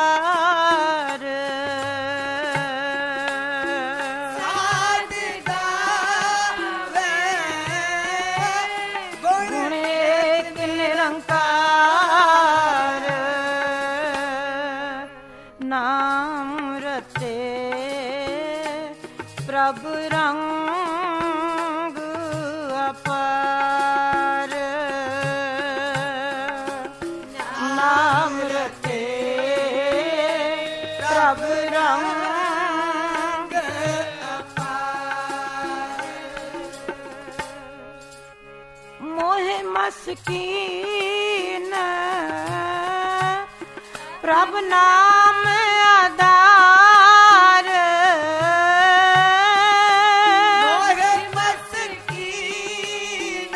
साध गावे गुण एक निरंकार नाम रते प्रभु रंग अपार नाम रते प्रभु रंग अपार मोहे मस्कीन प्रभु नाम आधार मोहे मस्कीन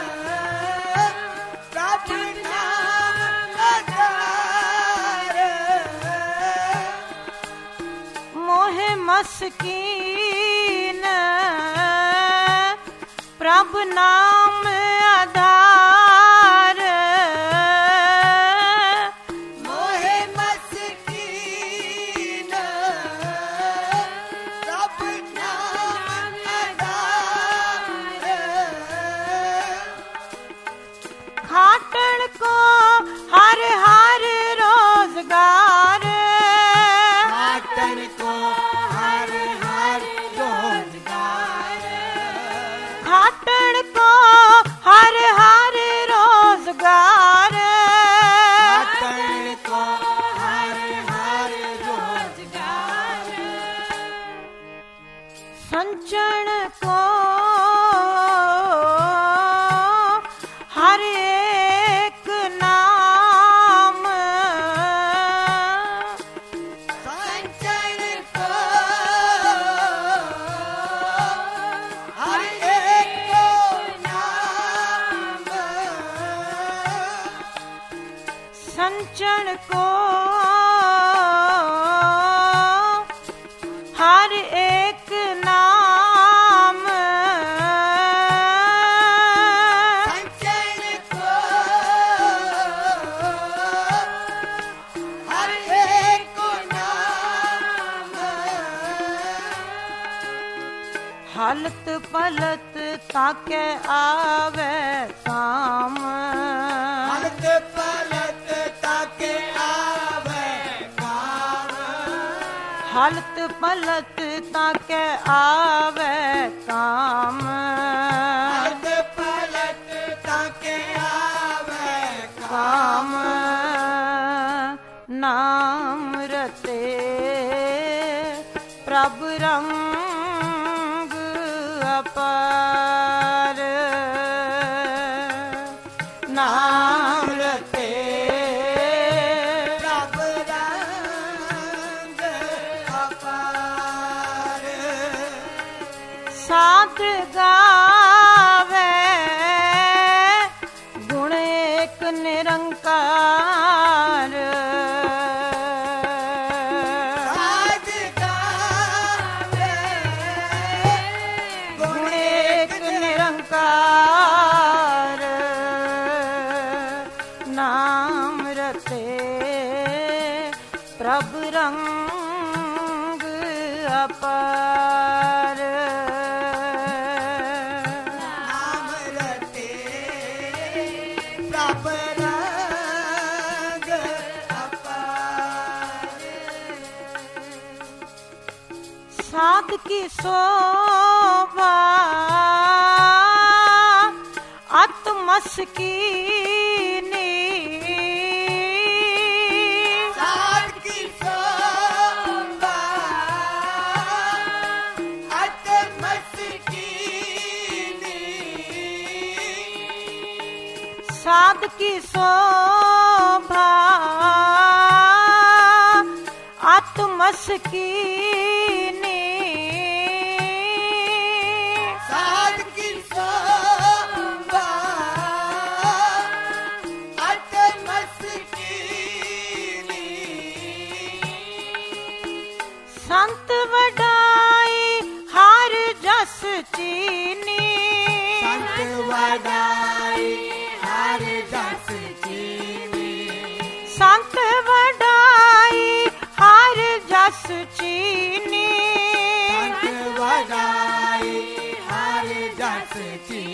प्रभु नाम आधार मोहे मस्कीन प्रभु नाम आधार मोहे मस्कीन प्रभु नाम आधार खाटन को हर हर रोजगार खाटन को हर हर रोजगार खाटन को हर हर रोजगार खाटन को हर हर रोजगार संचन को हर एक नाम संचन को हर एक नाम संचन को हर एक नाम संचन को हर एक नाम हलत पलत ताके आवे काम हलत पलत ताके आवे काम हलत पलत ताके आवे काम हलत पलत ताके आवे काम नाम रते प्रभु रंग अपार नाम रते प्रभु रंग अपार साध गावे गुण एक निरंकार साध गावे गुण एक निरंकार नाम रते प्रभु रंग अपार नाम रते प्रभु रंग अपार साध की शोभा आत्मस की साध की शोभा आत्मस की साध की शोभा आत्मस की साध की शोभा आत्मस की संत वडाई हर जस चीनी संत वडाई हर जस चीनी संत वडाई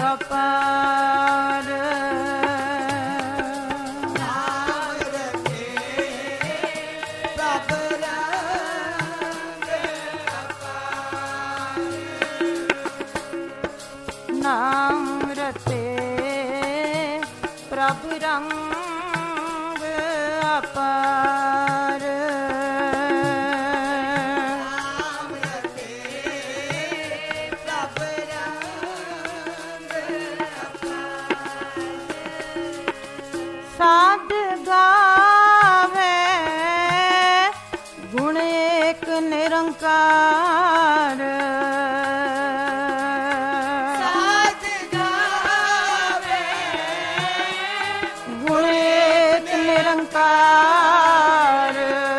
अपार नाम रते प्रभ रंग अपार साध गावे गुण एक निरंकार साध गावे गुण एक निरंकार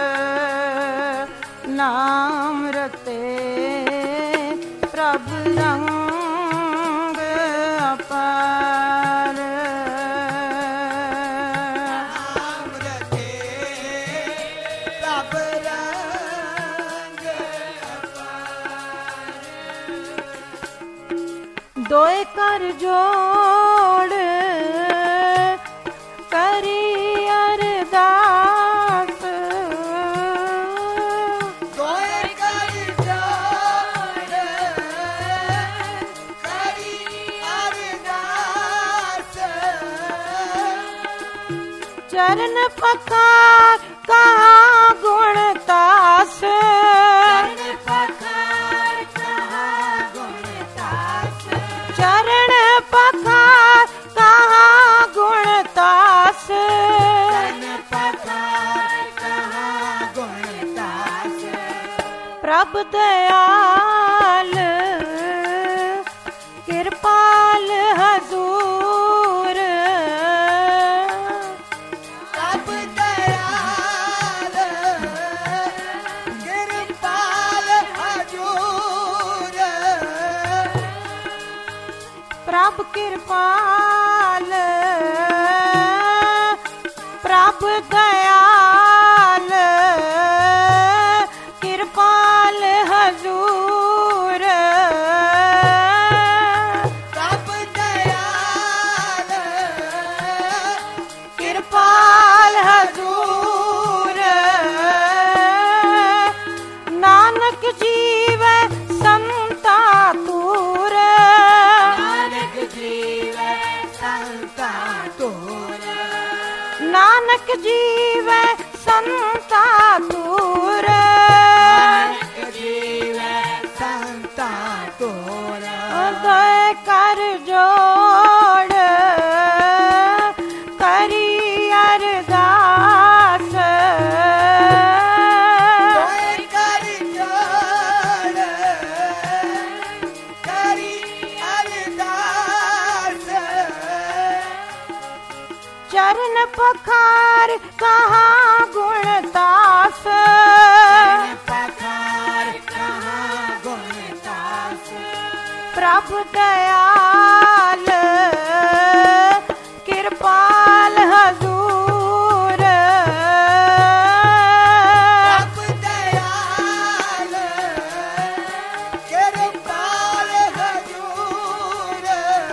नाम रते प्रभु रंग अपार दोए कर जोड़ करी अरदास दोए कर जोड़ करी अरदास चरण पकार कहाँ गुण तास चरण पखार कहाँ गुण तास प्रभ दयाल कृपाल हजूर प्रभ दयाल कृपाल हजूर प्रभ कृपाल प्रभ दयाल कृपाल हजूर प्रभ दयाल कृपाल हजूर नानक जीव संता तूर नानक जीव संता तोर नानक जीव संता तूर नानक जीव संता तोर दय कर जोड़ करी अरदास दोए कर जोड़ करी अरदास चरण पखार कहाँ गुण तास पखार कहाँ गुणतास प्रभु दयाल कृपाल हजूर प्रभ दयाल कृपाल हजूर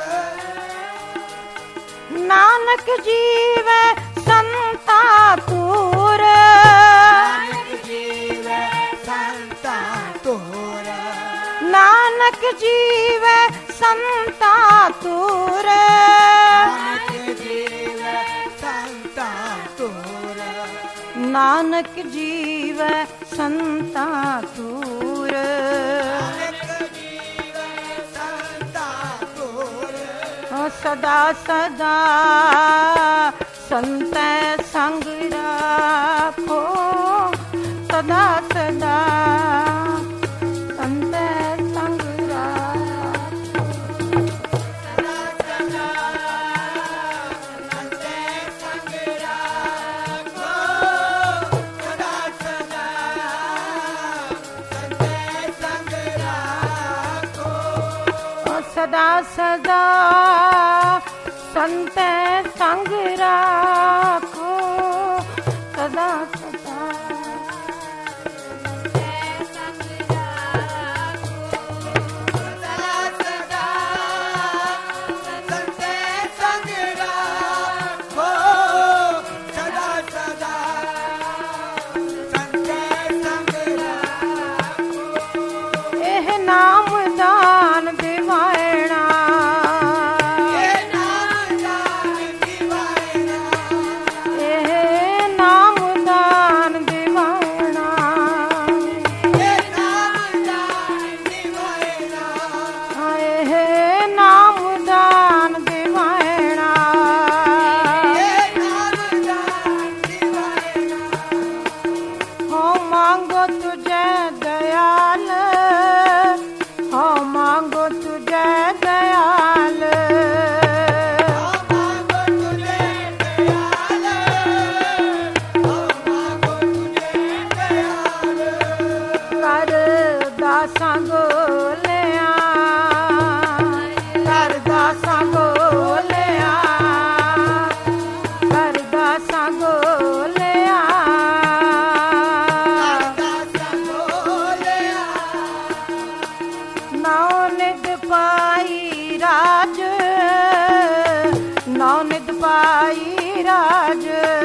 नानक जीव संता तूर नानक जीव संता तोर नानक जीव संता तूर नानक जीव संता तोर नानक जीव संता तूर नानक जीव संता तोर सदा सदा संत संग राखो सदा सदा संत संग राखो सदा सदा संते संग राखो सदा सदा संते संग राखो सदा सदा संत संग राखो सदा सदा सदा सदा दयाल मांगो तुझे दयाल मांगो तुझे दयाल कर दासां गोलियां कर दासां गोलियां कर दासां गोलियां नौ निध पाई राज नौ निध पाई राज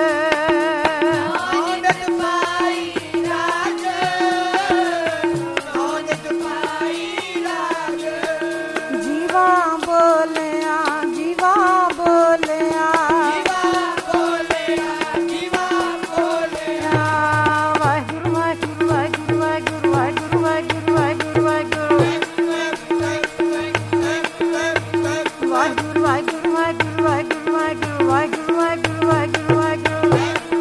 जीवा बोलिया जीवा बोलिया वाहिगुरु वाहिगुरु वाहिगुरु वाहिगुरु वाहिगुरु वाहिगुरु वाहिगुरु वाहिगुरु वाहिगुरु वाहिगुरु वाहिगुरु वाहिगुरु वाहिगुरु वाहिगुरु वाहिगुरु वाहिगुरु वाहिगुरु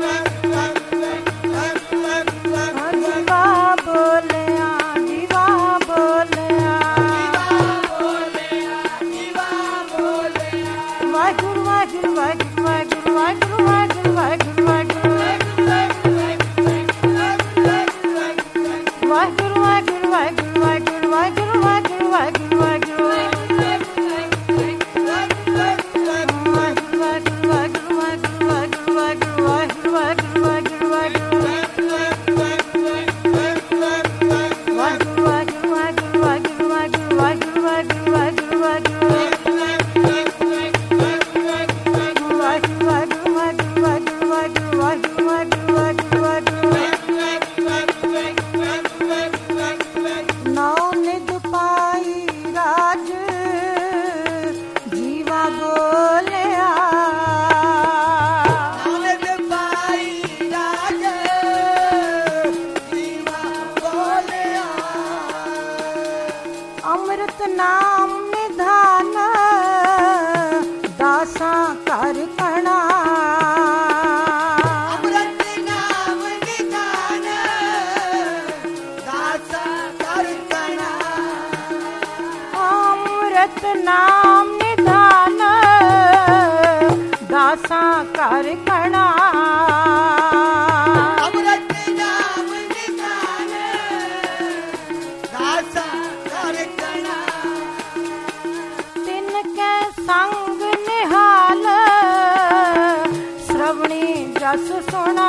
जीवा बोलिया जीवा बोलिया वाहिगुरु वाहिगुरु वाहिगुरु वाहिगुरु वाहिगुरु वाहिगुरु वाहिगुरु वाहिगुरु वाहिगुरु वाहिगुरु वाहिगुरु वाहिगुरु वाहिगुरु वाहिगुरु वाहिगुरु वाहिगुरु नौ निध पाई राज जीवा बोलिया अमृत नाम निधान दासा कर कणा अमृत नाम निधान दासा कर कणा तिनके संग निहाल श्रवणी जस सुना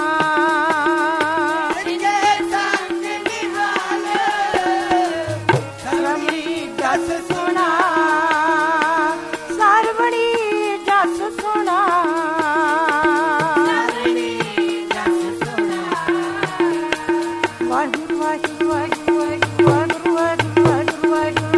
श्रवणी जस सुना श्रवणी जस सुना वाहिगुरु वाहिगुरु वाहिगुरु वाहिगुरु वाहिगुरु वाहिगुरु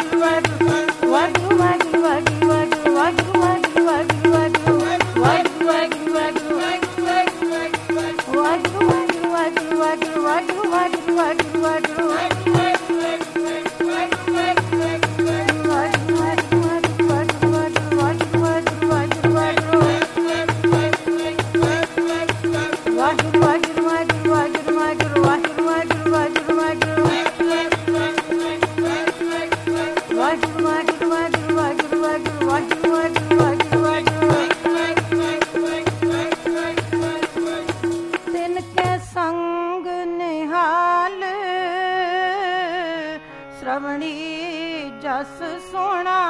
What ਸ਼੍ਰਵਣੀ ਜਸ ਸੋਹਣਾ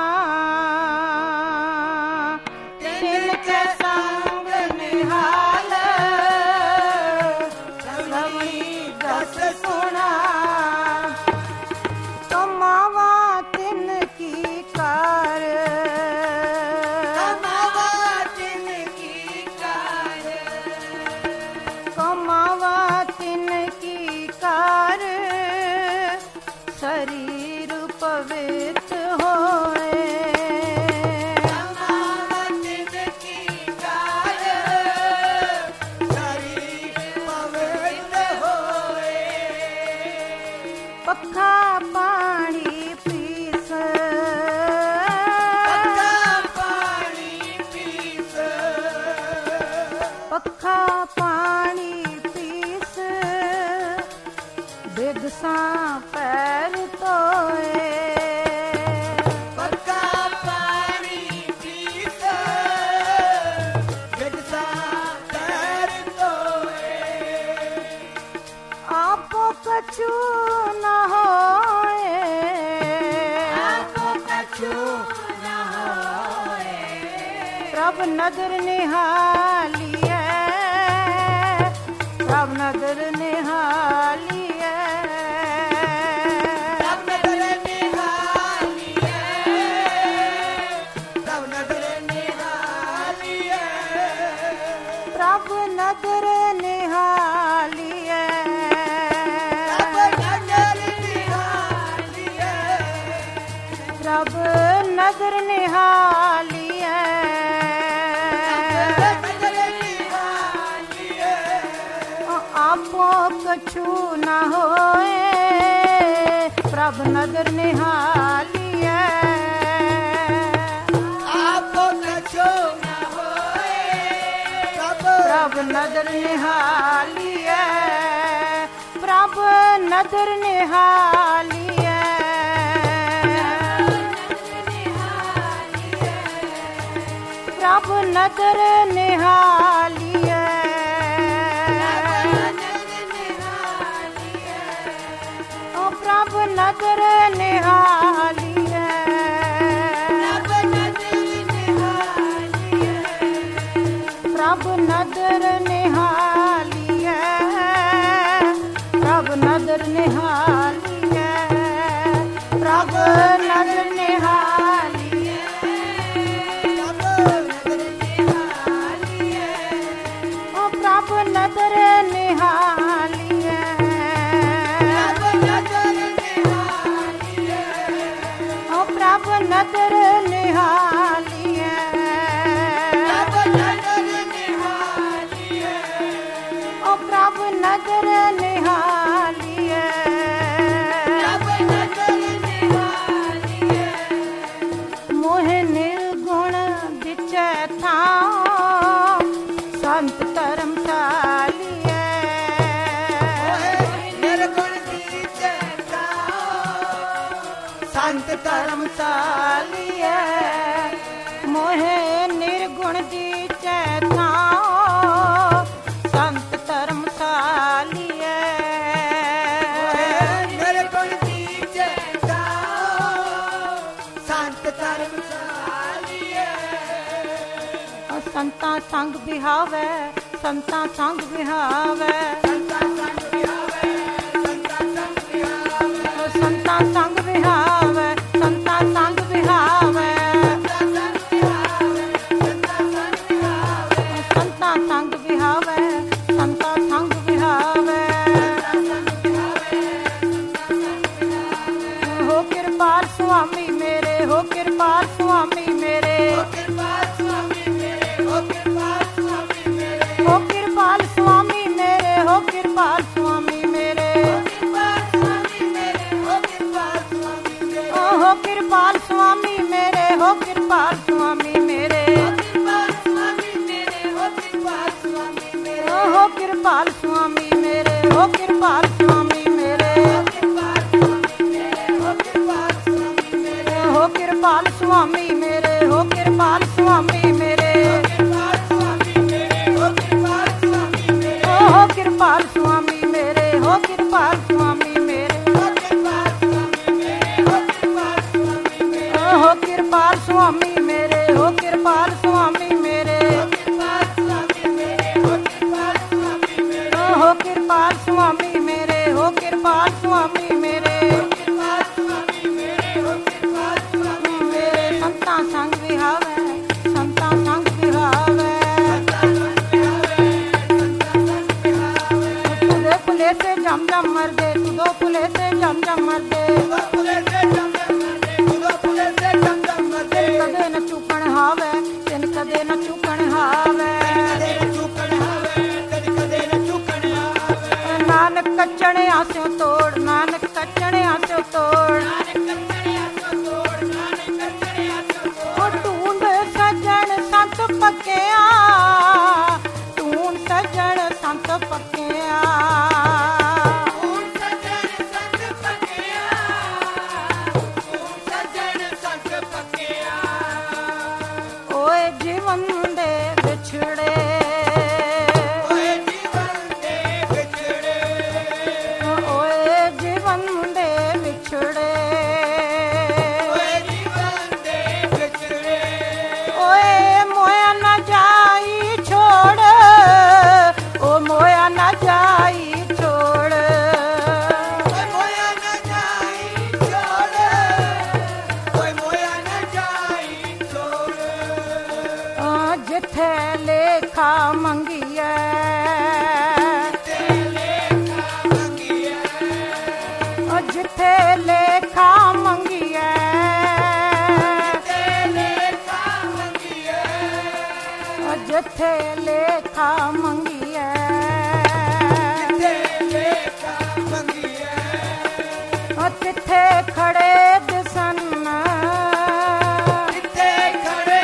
ਤਿਨ ਕੇ ਸੰਗ ਨਿਹਾਲ ਸ਼੍ਰਵਣੀ ਜਸ ਸੋਹਣਾ ਕਮਾਵਾ ਤਿਨ ਕੀ ਕਾਰ ਕਮਾਵਾ ਤਿਨ ਕੀ ਕਾਰ ਕਮਾਵਾ ਤਿਨ ਕੀ ਕਾਰ शरीर पवित्र होए तिन की कार शरीर पवित्र होए पक्का पानी पीस पक्का पानी पीस पक्का पानी पीस बिगसा पैर तोए पक्का पानी पीस बिगसा पैर तोए आपो कछु न होए आपो कछु न होए प्रभ नदर निहालिए प्रभ नदर निहालिए प्रभ नदर निहालिए प्रभ नदर निहालिए आपो कछु न होए प्रभ नदर निहालिए आपो कछु न होए प्रभ नदर निहालिए प्रभ नदर निहालिए प्रभ नदर निहालिए ओ प्रभ नदर निहालिए प्रभ नदर निहालिए प्रभ नदर निहालिए प्रभ नदर निहालिए ओ प्रभ नदर निहालिए ओ प्रभ नदर निहालिए ओ प्रभ नदर निहालिए मोह निर्गुण दिचै थां संत धर्मशालिए संत धर्मशालिए मोह निर्गुण दिचै थां संत धर्मशालिए संतां संग बिहावे संतां संग बिहावे संतां संग बिहावे संतां संग बिहावे संतां संग बिहावे संतां संग बिहावे हो कृपाल स्वामी मेरे हो कृपाल स्वामी मेरे हो कृपाल स्वामी मेरे ਕਿਰਪਾਲ ਸੁਆਮੀ ਮੇਰੇ ਕਿਰਪਾਲ ਸੁਆਮੀ ਮੇਰੇ ਹੋ ਕਿਰਪਾਲ ਸੁਆਮੀ ਮੇਰੇ ਹੋ ਕਿਰਪਾਲ ਸੁਆਮੀ ਮੇਰੇ ਹੋ ਕਿਰਪਾਲ ਸੁਆਮੀ ਮੇਰੇ ਕਿਰਪਾਲ ਸੁਆਮੀ ਮੇਰੇ ਹੋ ਕਿਰਪਾਲ ਸੁਆਮੀ ਮੇਰੇ ਹੋ ਕਿਰਪਾਲ ਸੁਆਮੀ ਮੇਰੇ ਹੋ ਕਿਰਪਾਲ ਸੁਆਮੀ ਮੇਰੇ ਕਿਰਪਾਲ ਸੁਆਮੀ ਮੇਰੇ ਹੋ ਕਿਰਪਾਲ ਸੁਆਮੀ ਮੇਰੇ ਹੋ ਕਿਰਪਾਲ ਸੁਆਮੀ ਮੇਰੇ ਹੋ ਕਿਰਪਾਲ ਸੁਆਮੀ ਮੇਰੇ ਕਿਰਪਾਲ ਸੁਆਮੀ ਮੇਰੇ ਹੋ ਕਿਰਪਾਲ ਸੁਆਮੀ ਮੇਰੇ ਹੋ ਕਿਰਪਾਲ ਸੁਆਮੀ ਮੇਰੇ ਹੋ ਕਿਰਪਾਲ ਸੁਆਮੀ ਮੇਰੇ ਕਿਰਪਾਲ ਸੁਆਮੀ ਮੇਰੇ ਹੋ ਕਿਰਪਾਲ ਸੁਆਮੀ ਮੇਰੇ ਹੋ ਕਿਰਪਾਲ ਸੁਆਮੀ ਮੇਰੇ ਹੋ ਕਿਰਪਾਲ ਸੁਆਮੀ ਮੇਰੇ ਕਿਰਪਾਲ ਸੁਆਮੀ ਮੇਰੇ ਹੋ ਕਿਰਪਾਲ ਸੁਆਮੀ ਮੇਰੇ ਸੰਤਾਂ ਸੰਗ ਵਿਹਾਵੇ ਸੰਤਾਂ ਸੰਗ ਵਿਹਾਵੇ ਤੁਦੇ ਪੁਲੇ ਸੇ ਜਮ ਜਮ ਮਰਦੇ ਤੁਦੋ ਪੁਲੇ ਸੇ ਜਮ ਜਮ ਮਰਦੇ ਪੁਲੇ ਸੇ ਜਮ ਜਮ ਮਰਦੇ ਉਦੋਂ ਪੁਲੇ ਸੇ ਜਮ ਜਮ ਮਰਦੇ ਕਦੇ ਨ ਚੁੱਕਣ ਹਾਵੇ ਤਿਨ ਕਦੇ ਨ ਚੁੱਕਣ ਹਾਵੇ ਕਦੇ ਨ ਚੁੱਕਣ ਆਵੇ ਕਦੇ ਨ ਚੁੱਕਣ ਆਵੇ ਨਾਨਕ ਕੱਚਣ ਆਸਿਓ ਤੋੜ ਨਾਨਕ ਕੱਚਣ ਆਸਿਓ ਤੋੜ ਨਾਨਕ ਕੱਚੜਿਆ ਸੋ ਤੋੜ ਨਾਨਕ ਕੱਚੜਿਆ ਸੋ ਤੋੜ ਉਹ ਢੂੰਡ ਸੱਜਣ ਸੰਤ ਪੱਕਿਆ ਢੂੰਡ ਸੱਜਣ ਸੰਤ ਪੱਕਿਆ ਹੁਣ ਸੱਜਣ ਸੰਗ ਪੱਕਿਆ ਹੁਣ ਸੱਜਣ ਸੰਗ ਪੱਕਿਆ ਓਏ ਜੀਵਨ ਦੇ ਵਿਛੜੇ ਓਏ ਜੀਵਨ ਦੇ ਵਿਛੜੇ ਓਏ ਜੀਵਨ ਦੇ ਵਿਛੜੇ ਓਏ ਜੀਵਨ ਦੇ ਵਿਛੜੇ ਓਏ ਮੋਇਆ ਨਾ ਜਾਈ ਛੋੜ ਓ ਮੋਇਆ ਨਾ ਜਾਈ ਛੋੜ ਓਏ ਮੋਇਆ ਨਾ ਜਾਈ ਛੋੜ ਓਏ ਮੋਇਆ ਨਾ ਜਾਈ ਛੋੜ ਜਿੱਥੇ ਲੇਖਾ ਮੰਗੀਐ ਜਿੱਥੇ ਲੇਖਾ ਮੰਗੀਐ ਜਿੱਥੇ ਲੇਖਾ ਮੰਗੀਐ ਤਿੱਥੇ ਖੜੇ ਦਿਸਨ ਤਿੱਥੇ ਖੜੇ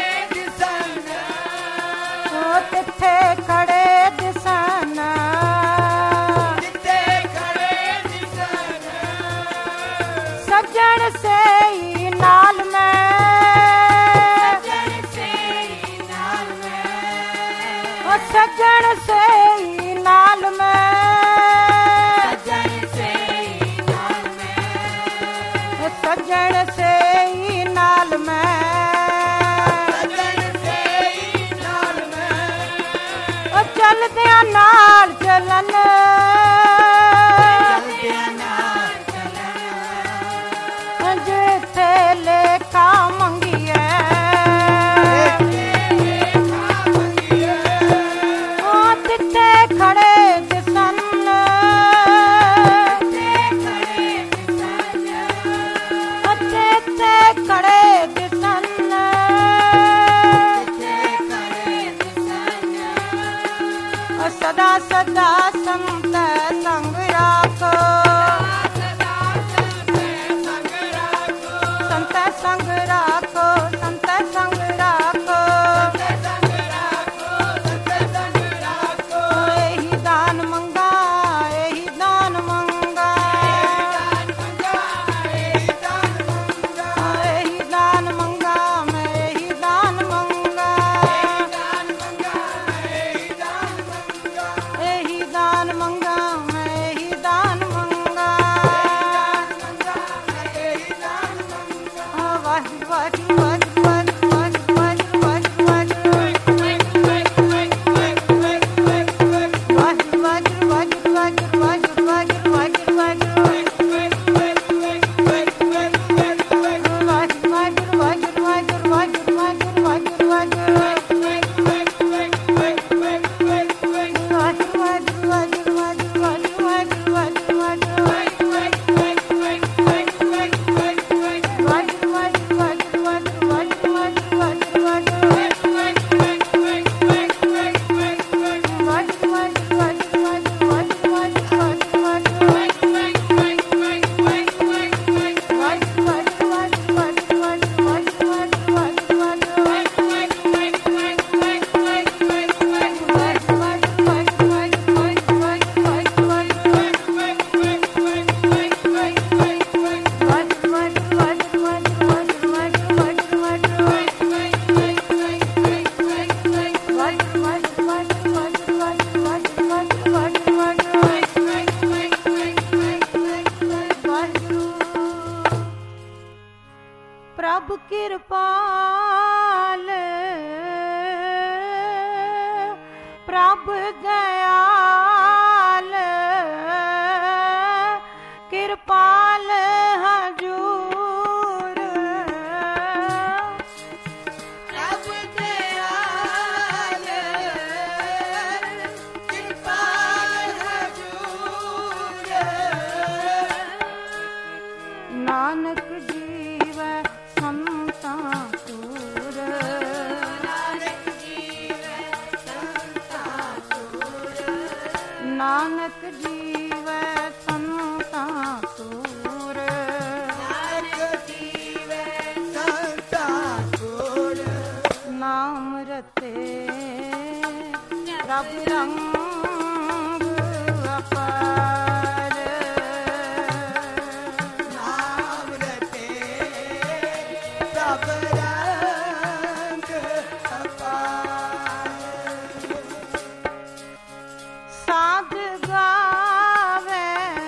ਦਿਸਨ ਸੱਜਣ ਸੇਈ ਨਾਲ ਮੈਂ ਸੱਜਣ ਸੇਈ ਨਾਲ ਮੈਂ ਸੱਜਣ ਸੇਈ ਨਾਲ ਮੈਂ ਚਲਦਿਆਂ ਨਾਲ ਚੱਲਣ ਜਿੱਥੇ ਲੇਖਾ ਮੰਗੀਐ ਤਿੱਥੇ ਖੜੇ ਦਿਸਨ ਤਿੱਥੇ ਖੜੇ ਦਿਸਨ ਸਦਾ ਸਦਾ ਸੰਤ ਸੰਗ ਰਾਖੋ ਸੰਤ ਸੰਗ ਰਾਖੋ ਸੰਤ ਸੰਗ ਰਾਖੋ ਇਹੀ ਦਾਨ ਮੰਗਾ ਇਹੀ ਦਾਨ ਮੰਗਾ ਇਹੀ ਦਾਨ ਮੰਗਾ ਮੈਂ ਇਹੀ ਦਾਨ ਮੰਗਾ ਇਹੀ ਦਾਨ ਮੰਗਾ ਮੈਂ ਇਹੀ ਦਾਨ ਮੰਗਾ ਨਾਨਕ ਜੀਵੈ ਸੰਤਾਂ ਤੂਰ, ਨਾਨਕ ਜੀਵੈ ਸੰਤਾਂ ਤੂਰ, ਨਾਮ ਰਤੇ ਪ੍ਰਭ ਰੰਗ ਅਪਾਰ, ਨਾਮ ਰਤੇ ਪ੍ਰਭ ਰੰਗ ਅਪਾਰ, ਸਾਧ ਗਾਵੇ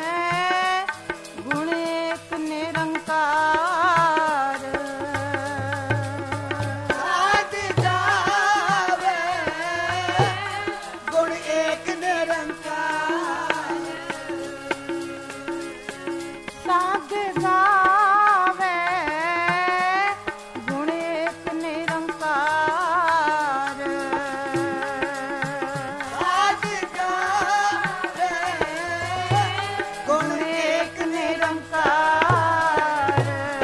ਗੁਣ ਏਕ ਨਿਰੰਕਾਰ, ਸਾਧ ਗਾਵੇ ਗੁਣ ਏਕ ਨਿਰੰਕਾਰ, ਸਾਧ ਗਾਵੇ ਗੁਣ ਏਕ ਨਿਰੰਕਾਰ, ਸਾਧ ਗਾਵੇ ਗੁਣ ਏਕ ਨਿਰੰਕਾਰ,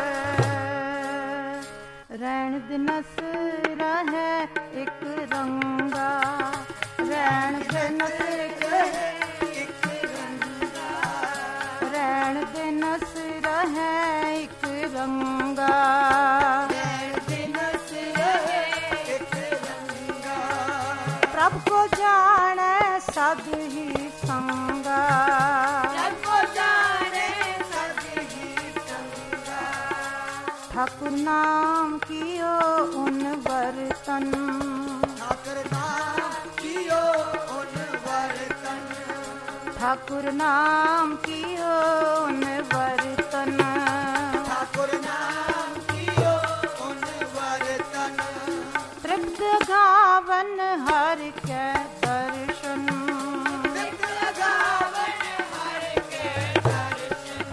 ਰਹਿਣ ਦਿਨਸ ਰਹੈ ਇੱਕ ਰੰਗਾ, ਰਹਿਣ ਦਿਨਸ ਇੱਕ ਰੰਗਾ, ਰਹਿਣ ਦਿਨਸ ਰਹੈ ਇੱਕ ਰੰਗਾ, ਰਹਿਣ ਦਿਨਸ ਰਹੇ ਇੱਕ ਰੰਗਾ, ਪ੍ਰਭ ਕੋ ਜਾਣੈ ਸਦ ਹੀ ਸੰਗਾ, ਸਭ ਕੋ ਜਾਣੇ ਸਭ ਹੀ ਸੰਗਾ, ਠਾਕੁਰ ਨਾਮ ਕੀਓ ਉਨ ਵਰਤਨ, ਠਾਕੁਰ ਨਾਮ ਕੀਓ ਉਨ ਵਰਤਨ, ਠਾਕੁਰ ਨਾਮ ਕੀਓ ਉਨ ਵਰਤਨ, ਠਾਕੁਰ ਨਾਮ ਕੀਓ ਉਨ ਵਰਤਨ, ਤ੍ਰਿਪਤ ਗਾਵਨ ਹਰਿ ਕੈ ਦਰਸ਼ਨ, ਤ੍ਰਿਪਤ ਲਗਾਵਨ ਹਰਿ ਕੇ ਦਰਸ਼ਨ,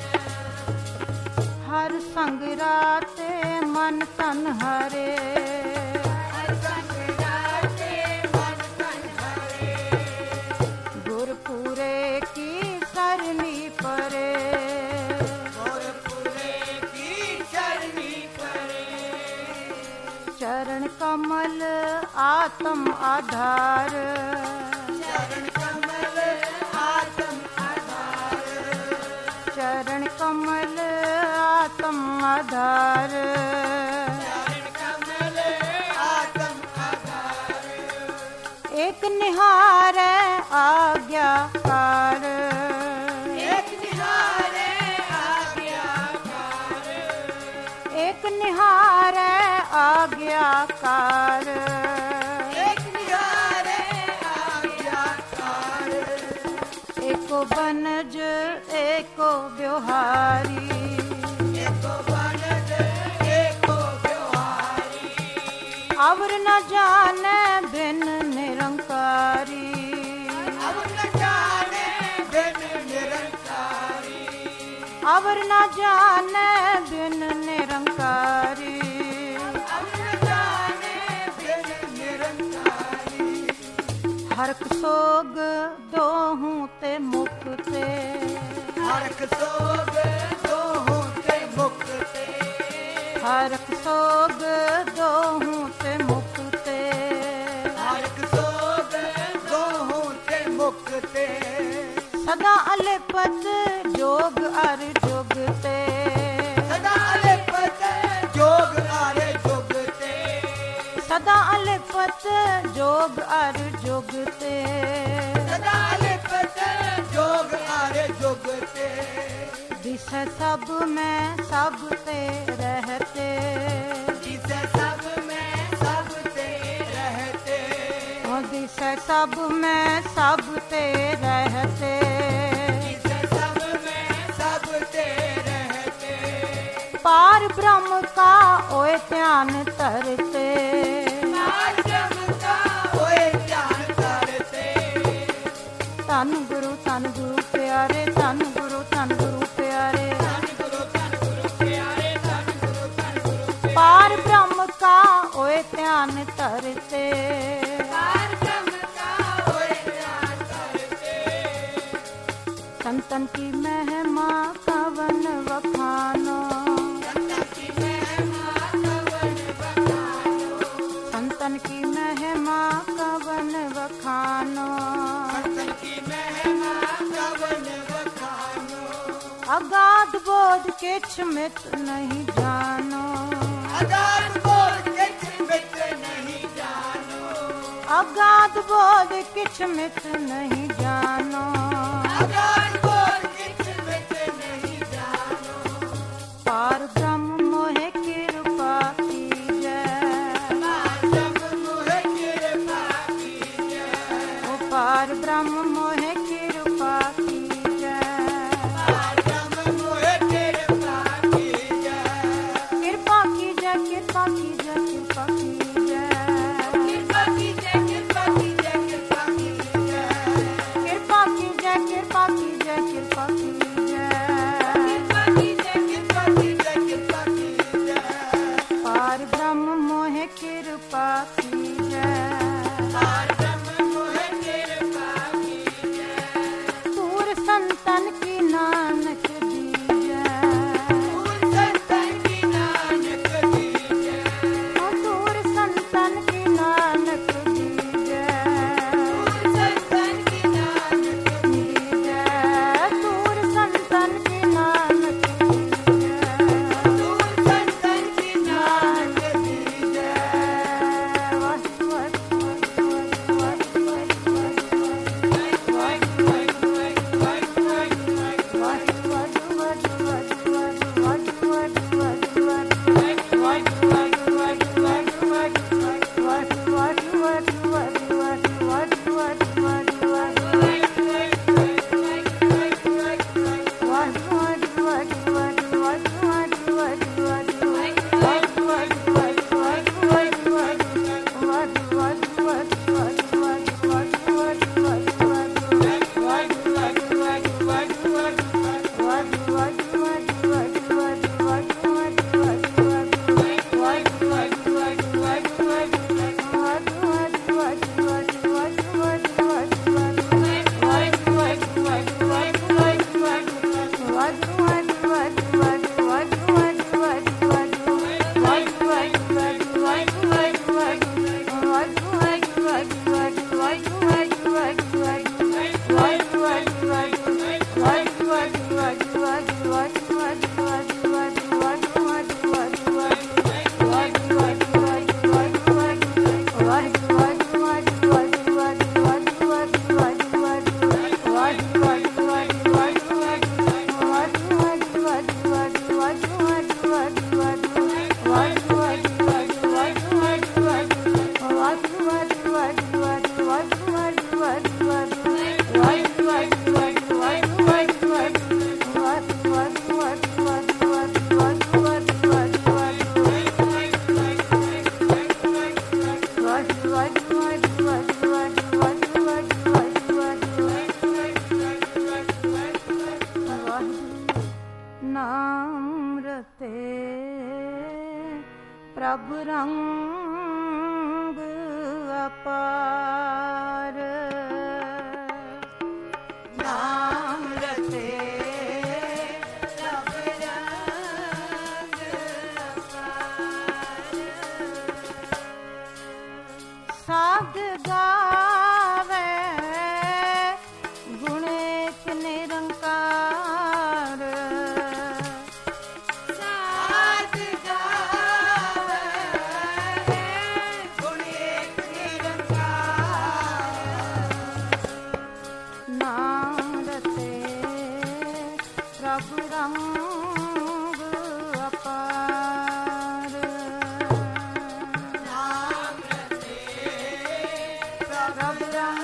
ਹਰ ਸੰਗ ਰਾਤੇ ਮਨ ਤਨ ਹਰੇ, ਹਰ ਸੰਗ ਰਾਤੇ ਮਨ ਤਨ ਹਰੇ, ਗੁਰਪੂਰੇ ਕੀ ਸਰਨੀ ਪਰੇ, ਗੁਰਪੁਰੇ ਕੀ ਚਰਨੀ ਪਰੇ, ਚਰਨ ਕਮਲ ਆਤਮ ਆਧਾਰ, ਚਰਨ ਕਮਲ ਆਤਮ ਆਧਾਰ, ਚਰਨ ਕਮਲ ਆਤਮ ਆਧਾਰ, ਚਰਨ ਕਮਲ ਆਤਮ ਆਧਾਰ, ਏਕ ਨਿਹਾਰੈ ਆਗਿਆਕਾਰ, ਏਕ ਨਿਹਾਰੇ ਆਗਿਆਕਾਰ, ਏਕ ਨਿਹਾਰੈ ਆਗਿਆਕਾਰ, ਏਕ ਨਿਹਾਰੇ ਆਗਿਆਕਾਰ, ਏਕੋ ਬਨਜ ਏਕੋ ਬਿਵਹਾਰੀ, ਏਕੋ ਬਨਦ ਏਕੋ ਬਿਵਹਾਰੀ, ਅਵਰ ਨ ਜਾਣੈ ਬਿਨ ਨਿਰੰਕਾਰੀ, ਅਬ ਨ ਜਾਣੇ ਬਿਨ ਨਿਰੰਕਾਰੀ, ਅਵਰ ਨ ਜਾਣੈ ਬਿਨ ਨਿਰੰਕਾਰੀ, ਅਬ ਨ ਜਾਣੇ ਬਿਨ ਨਿਰੰਕਾਰੀ, ਹਰਕ ਸੋਗ ਦੋਹੂੰ ਤੇ ਮੁਕਤੇ, ਹਰਕ ਸੋਗ ਦੋਹੋਂ ਤੇ ਮੁਕਤੇ, ਹਰਕ ਸੋਗ ਦੋਹੂੰ ਤੇ ਮੁਕਤੇ, ਹਰਕ ਸੋਗ ਦੋਹੋਂ ਤੇ ਮੁਕਤੇ, ਸਦਾ ਅਲਿਪਤ ਜੋਗ ਅਰ ਜੁਗਤੇ, ਸਦਾ ਅਲਿਪਤ ਜੋਗ ਆਰੇ ਜੁਗਤੇ, ਸਦਾ ਅਲਿਪਤ ਜੋਗ ਅਰ ਜੁਗਤੇ, ਸਦਾ ਅਲਿਪਤ ਜੋਗ ਆਰੇ ਜੁਗਤੇ, ਦਿਸੈ ਸਭ ਮੈਂ ਸਭ ਤੇ ਰਹਤੇ, ਜਿਸੇ ਸਭ ਮੈਂ ਸਭ ਤੇ ਰਹਤੇ, ਉਹ ਦਿਸੈ ਸਭ ਮੈਂ ਸਭ ਤੇ ਰਹਤੇ, ਜਿਸੇ ਸਭ ਮੈਂ ਸਭ ਤੇ ਰਹਤੇ, ਪਾਰ ਬ੍ਰਹਮ ਕਾ ਓਏ ਧਿਆਨ ਧਰਤੇ, ਆਜਮ ਕਾ ਹੋਏ ਧਿਆਨ ਕਰਤੇ, ਧੰਨ ਗੁਰੂ ਪਿਆਰੇ, ਧੰਨ ਗੁਰੂ ਪਿਆਰੇ, ਧੰਨ ਗੁਰੂ ਪਿਆਰੇ, ਧੰਨ ਗੁਰੂ ਪਾਰ ਬ੍ਰਹਮ ਕਾ ਓਏ ਧਿਆਨ ਧਰਤੇ, ਪਾਰ ਬ੍ਰਹਮ ਕਾ ਹੋਏ ਧਿਆਨ ਕਰਤੇ, संतन की महिमा कवन वखानो, संतन की महिमा कवन बखानो, संतन की महिमा कवन वखानो, संतन की महिमा अगाध बोध किछ मित नहीं जानो, अगाध बोध किछ मित नहीं जानो, अगाध बोध किछ मित नहीं जानो, अगाध बोध किछ मित नहीं जानो। पार ब्रह्म मोहे कृपा कीजै, पार ब्रह्म मोहे कृपा कीजै, ओ पार ब्रह्म मोहे कृपा कीजै, पार ब्रह्म मोहे कृपा कीजै, कृपा कीजै, कृपा कीजै, कृपा कीजै, कृपा कीजै, कृपा कीजै, कृपा कीजै, कृपा कीजै, कृपा कीजै, कृपा कीजै, कृपा कीजै, कृपा कीजै, कृपा कीजै, पार ब्रह्म मोहे कृपा कीजै, पार ब्रह्म मोहे कृपा कीजै, दूर संतन की नानक दीजै, दूर संतन की नानक दीजै, ओ दूर संतन की नानक दीजै, दूर संतन की नानक दीजै, दूर संतन की नानक दीजै, दूर संतन की नानक दीजै। नाम रते प्रभु रंग अपार, नाम रते प्रभु रंग अपार, साध गावे गुणेक निरंकार, साध गावे गुण एक निरंकार, नाम रते प्रभु रंग अपार, नाम रते प्रभु रंग